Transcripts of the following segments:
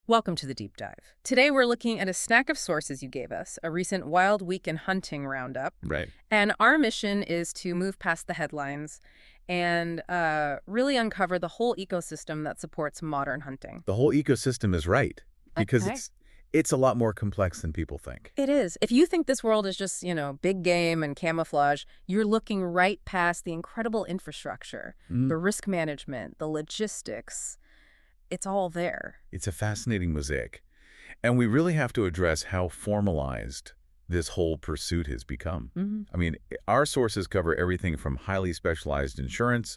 Welcome to the deep dive. Today we're looking at a snack of sources you gave us, a recent Wild Week in Hunting roundup. Right. And our mission is to move past the headlines and really uncover the whole ecosystem that supports modern hunting. The whole ecosystem is right because Okay. it's a lot more complex than people think. It is. If you think this world is just, big game and camouflage, you're looking right past the incredible infrastructure, Mm. the risk management, the logistics. It's all there. It's a fascinating mosaic. And we really have to address how formalized this whole pursuit has become. Hmm. I mean, our sources cover everything from highly specialized insurance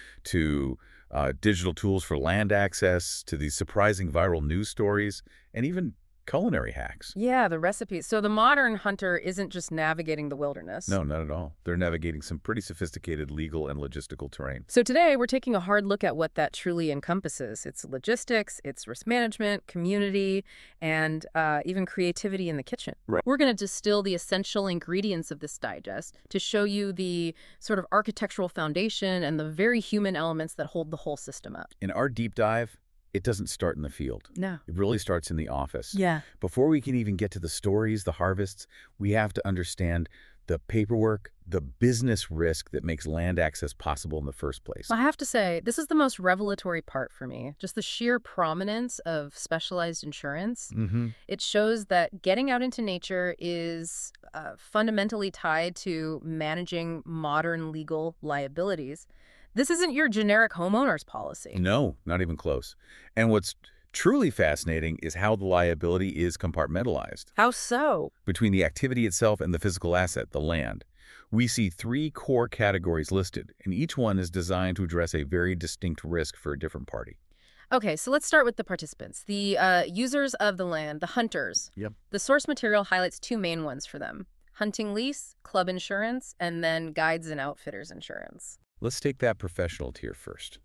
to digital tools for land access to these surprising viral news stories and even culinary hacks. Yeah, the recipes. So the modern hunter isn't just navigating the wilderness. No, not at all. They're navigating some pretty sophisticated legal and logistical terrain. So today we're taking a hard look at what that truly encompasses. It's logistics, it's risk management, community, and even creativity in the kitchen. Right. We're going to distill the essential ingredients of this digest to show you the sort of architectural foundation and the very human elements that hold the whole system up. In our deep dive, it doesn't start in the field. No. It really starts in the office. Yeah. Before we can even get to the stories, the harvests, we have to understand the paperwork, the business risk that makes land access possible in the first place. I have to say, this is the most revelatory part for me. Just the sheer prominence of specialized insurance. Mm-hmm. It shows that getting out into nature is fundamentally tied to managing modern legal liabilities. This isn't your generic homeowner's policy. No, not even close. And what's truly fascinating is how the liability is compartmentalized. How so? Between the activity itself and the physical asset, the land, we see three core categories listed, and each one is designed to address a very distinct risk for a different party. Okay, so let's start with the participants, the users of the land, the hunters. Yep. The source material highlights two main ones for them: hunting lease, club insurance, and then guides and outfitters insurance. Let's take that professional tier first.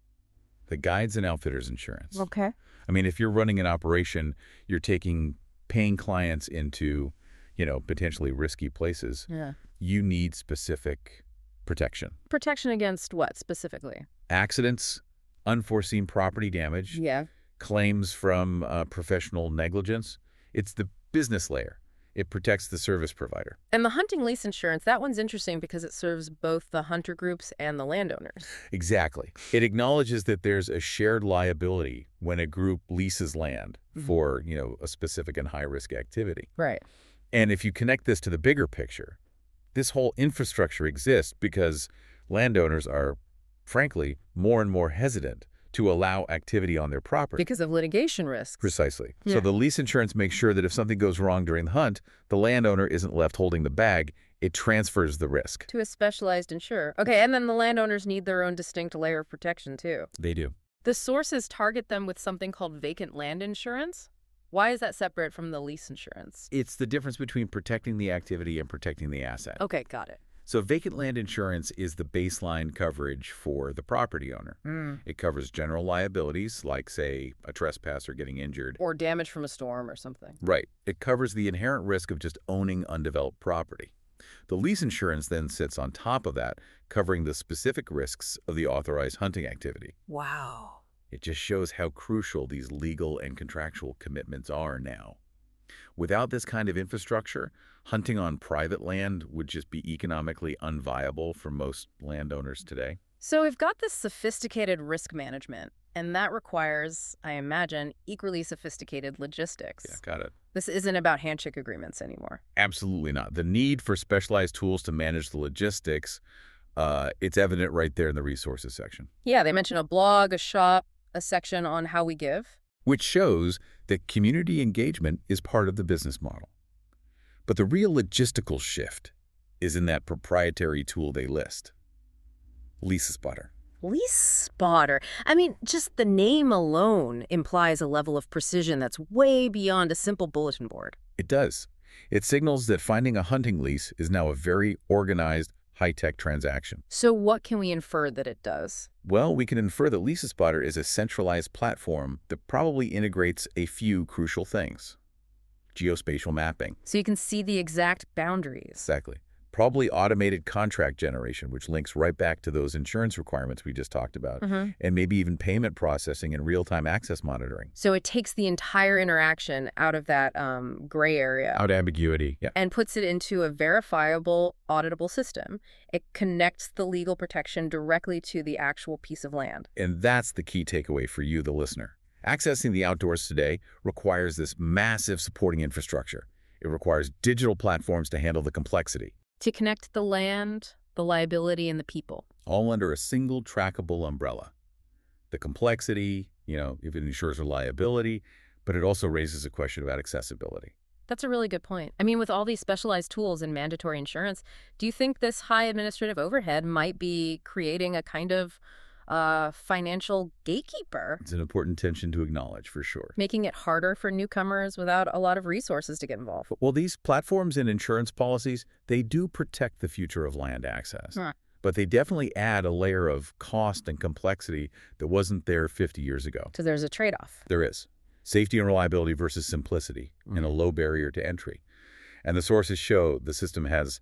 The guides and outfitters insurance. Okay. I mean, if you're running an operation, you're taking paying clients into, potentially risky places, Yeah. you need specific protection. Protection against what specifically? Accidents, unforeseen property damage, Yeah. claims from professional negligence. It's the business layer. It protects the service provider. And the hunting lease insurance, that one's interesting because it serves both the hunter groups and the landowners. Exactly. It acknowledges that there's a shared liability when a group leases land for, a specific and high-risk activity. Right. And if you connect this to the bigger picture, this whole infrastructure exists because landowners are, frankly, more and more hesitant to allow activity on their property. Because of litigation risks. Precisely. Yeah. So the lease insurance makes sure that if something goes wrong during the hunt, the landowner isn't left holding the bag. It transfers the risk. To a specialized insurer. Okay, and then the landowners need their own distinct layer of protection, too. They do. The sources target them with something called vacant land insurance. Why is that separate from the lease insurance? It's the difference between protecting the activity and protecting the asset. Okay, got it. So vacant land insurance is the baseline coverage for the property owner. It covers general liabilities like, say, a trespasser getting injured. Or damage from a storm or something. Right. It covers the inherent risk of just owning undeveloped property. The lease insurance then sits on top of that, covering the specific risks of the authorized hunting activity. Wow. It just shows how crucial these legal and contractual commitments are now. Without this kind of infrastructure, hunting on private land would just be economically unviable for most landowners today. So we've got this sophisticated risk management, and that requires, I imagine, equally sophisticated logistics. Yeah, got it. This isn't about handshake agreements anymore. Absolutely not. The need for specialized tools to manage the logistics, it's evident right there in the resources section. Yeah, they mention a blog, a shop, a section on how we give. Which shows that community engagement is part of the business model. But the real logistical shift is in that proprietary tool they list, LeaseSpotter. Lease spotter. I mean, just the name alone implies a level of precision that's way beyond a simple bulletin board. It does. It signals that finding a hunting lease is now a very organized, high-tech transaction. So what can we infer that it does? Well, we can infer that LeaseSpotter is a centralized platform that probably integrates a few crucial things. Geospatial mapping. So you can see the exact boundaries. Exactly. Probably automated contract generation, which links right back to those insurance requirements we just talked about, and maybe even payment processing and real-time access monitoring. So it takes the entire interaction out of that gray area Out ambiguity. Yeah. and puts it into a verifiable, auditable system. It connects the legal protection directly to the actual piece of land. And that's the key takeaway for you, the listener. Accessing the outdoors today requires this massive supporting infrastructure. It requires digital platforms to handle the complexity, To connect the land, the liability, and the people. all under a single trackable umbrella. The complexity, if it ensures reliability, but it also raises a question about accessibility. That's a really good point. I mean, with all these specialized tools and mandatory insurance, do you think this high administrative overhead might be creating a kind of financial gatekeeper, It's an important tension to acknowledge, for sure. making it harder for newcomers without a lot of resources to get involved? Well, these platforms and insurance policies, they do protect the future of land access. Huh. But they definitely add a layer of cost and complexity that wasn't there 50 years ago. So there's a trade-off. There is. Safety and reliability versus simplicity and a low barrier to entry. And the sources show the system has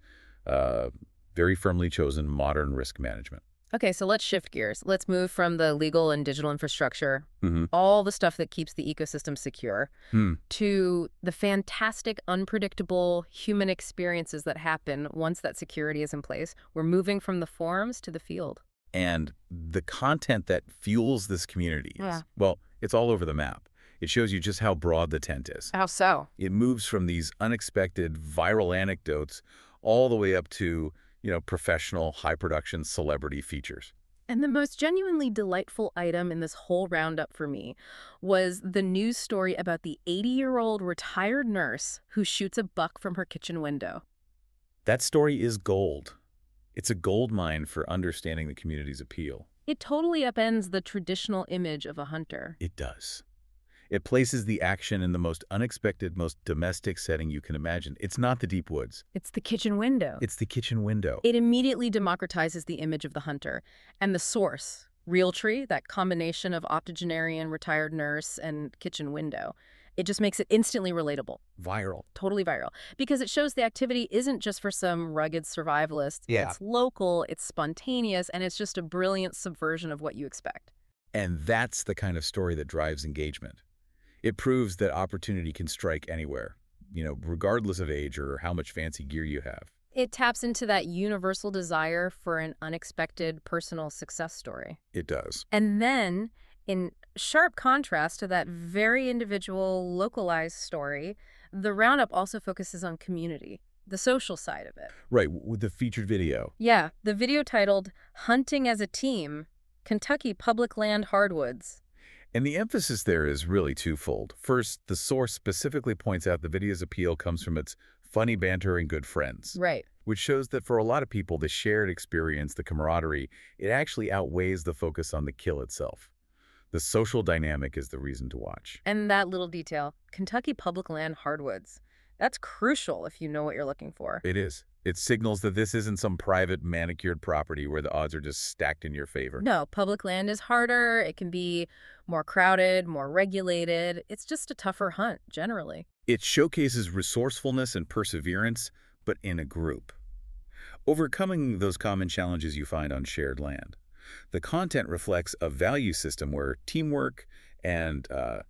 very firmly chosen modern risk management. Okay, so let's shift gears. Let's move from the legal and digital infrastructure, Mm-hmm. all the stuff that keeps the ecosystem secure, Hmm. to the fantastic, unpredictable human experiences that happen once that security is in place. We're moving from the forums to the field. And the content that fuels this community is, Yeah. well, it's all over the map. It shows you just how broad the tent is. How so? It moves from these unexpected viral anecdotes all the way up to, professional, high-production celebrity features. And the most genuinely delightful item in this whole roundup for me was the news story about the 80-year-old retired nurse who shoots a buck from her kitchen window. That story is gold. It's a gold mine for understanding the community's appeal. It totally upends the traditional image of a hunter. It does. It places the action in the most unexpected, most domestic setting you can imagine. It's not the deep woods. It's the kitchen window. It's the kitchen window. It immediately democratizes the image of the hunter. And the source, Realtree, that combination of octogenarian, retired nurse, and kitchen window, it just makes it instantly relatable, Viral. totally viral. Because it shows the activity isn't just for some rugged survivalist. Yeah. It's local, it's spontaneous, and it's just a brilliant subversion of what you expect. And that's the kind of story that drives engagement. It proves that opportunity can strike anywhere, regardless of age or how much fancy gear you have. It taps into that universal desire for an unexpected personal success story. It does. And then, in sharp contrast to that very individual, localized story, the roundup also focuses on community, the social side of it. Right, with the featured video. Yeah, the video titled Hunting as a Team, Kentucky Public Land Hardwoods. And the emphasis there is really twofold. First, the source specifically points out the video's appeal comes from its funny banter and good friends, Right. which shows that for a lot of people, the shared experience, the camaraderie, it actually outweighs the focus on the kill itself. The social dynamic is the reason to watch. And that little detail, Kentucky Public Land Hardwoods. That's crucial if you know what you're looking for. It is. It signals that this isn't some private manicured property where the odds are just stacked in your favor. No, public land is harder. It can be more crowded, more regulated. It's just a tougher hunt, generally. It showcases resourcefulness and perseverance, but in a group. Overcoming those common challenges you find on shared land. The content reflects a value system where teamwork and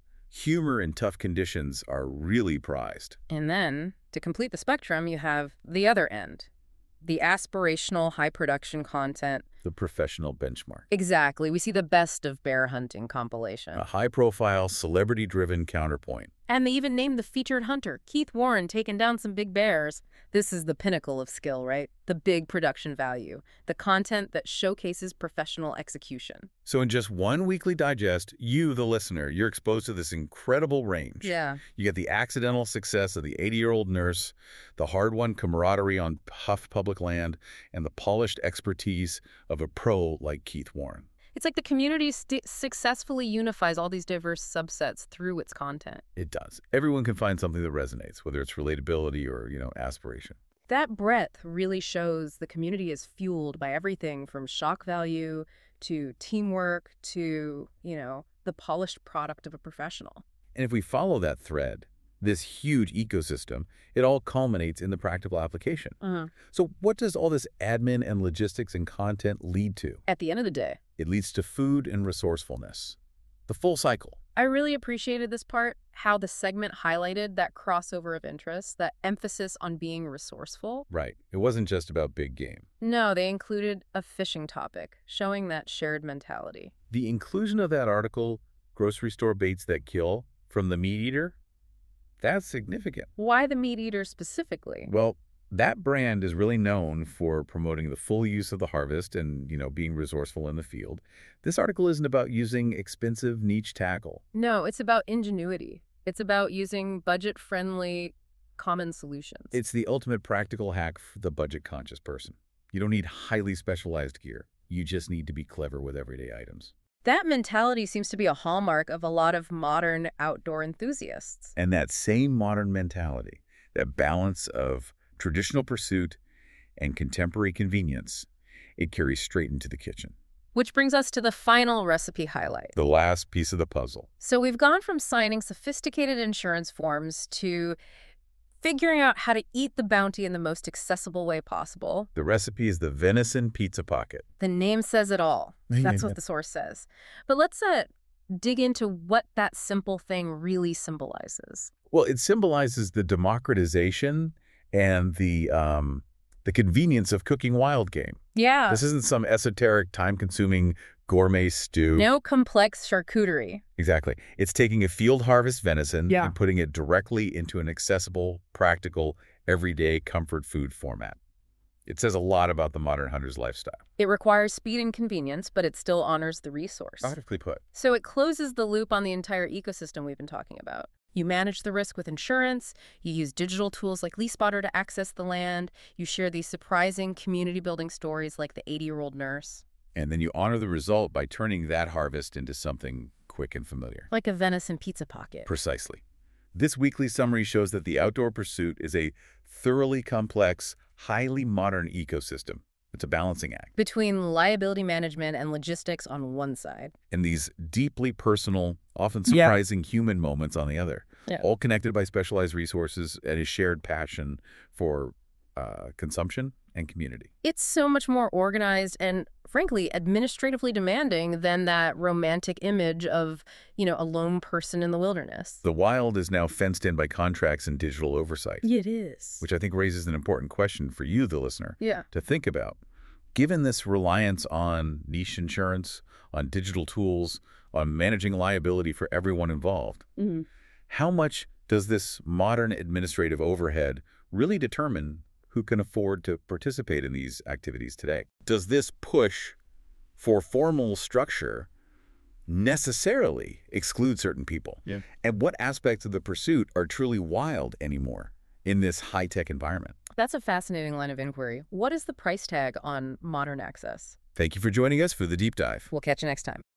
humor in tough conditions are really prized. And then, to complete the spectrum, you have the other end, the aspirational high-production content. The professional benchmark. Exactly. We see the best of bear hunting compilation. A high-profile, celebrity-driven counterpoint. And they even named the featured hunter, Keith Warren, taking down some big bears. This is the pinnacle of skill, right? The big production value, the content that showcases professional execution. So in just one weekly digest, you, the listener, you're exposed to this incredible range. Yeah. You get the accidental success of the 80-year-old nurse, the hard-won camaraderie on tough public land, and the polished expertise of a pro like Keith Warren. It's like the community successfully unifies all these diverse subsets through its content. It does. Everyone can find something that resonates, whether it's relatability or, aspiration. That breadth really shows the community is fueled by everything from shock value to teamwork to, the polished product of a professional. And if we follow that thread, this huge ecosystem, it all culminates in the practical application. Uh-huh. So what does all this admin and logistics and content lead to? At the end of the day, It leads to food and resourcefulness. The full cycle. I really appreciated this part, how the segment highlighted that crossover of interests, that emphasis on being resourceful. Right. It wasn't just about big game. No, they included a fishing topic, showing that shared mentality. The inclusion of that article, Grocery Store Baits That Kill, from the meat eater, that's significant. Why the meat eater specifically? Well, that brand is really known for promoting the full use of the harvest and, being resourceful in the field. This article isn't about using expensive niche tackle. No, it's about ingenuity. It's about using budget-friendly, common solutions. It's the ultimate practical hack for the budget-conscious person. You don't need highly specialized gear. You just need to be clever with everyday items. That mentality seems to be a hallmark of a lot of modern outdoor enthusiasts. And that same modern mentality, that balance of traditional pursuit and contemporary convenience, it carries straight into the kitchen. Which brings us to the final recipe highlight. The last piece of the puzzle. So we've gone from signing sophisticated insurance forms to figuring out how to eat the bounty in the most accessible way possible. The recipe is the venison pizza pocket. The name says it all. That's what the source says. But let's dig into what that simple thing really symbolizes. Well, it symbolizes the democratization and the convenience of cooking wild game. Yeah. This isn't some esoteric, time-consuming gourmet stew. No complex charcuterie. Exactly. It's taking a field harvest venison Yeah. and putting it directly into an accessible, practical, everyday comfort food format. It says a lot about the modern hunter's lifestyle. It requires speed and convenience, but it still honors the resource. Beautifully put. So it closes the loop on the entire ecosystem we've been talking about. You manage the risk with insurance, you use digital tools like LeafSpotter to access the land, you share these surprising community-building stories like the 80-year-old nurse. And then you honor the result by turning that harvest into something quick and familiar. Like a venison pizza pocket. Precisely. This weekly summary shows that the outdoor pursuit is a thoroughly complex, highly modern ecosystem. It's a balancing act. Between liability management and logistics on one side. And these deeply personal, often surprising human moments on the other. Yeah. All connected by specialized resources and a shared passion for consumption and community. It's so much more organized and, frankly, administratively demanding than that romantic image of, a lone person in the wilderness. The wild is now fenced in by contracts and digital oversight. It is. Which I think raises an important question for you, the listener, Yeah. to think about. Given this reliance on niche insurance, on digital tools, on managing liability for everyone involved, Mm-hmm. how much does this modern administrative overhead really determine who can afford to participate in these activities today? Does this push for formal structure necessarily exclude certain people? Yeah. And what aspects of the pursuit are truly wild anymore in this high-tech environment? That's a fascinating line of inquiry. What is the price tag on modern access? Thank you for joining us for the deep dive. We'll catch you next time.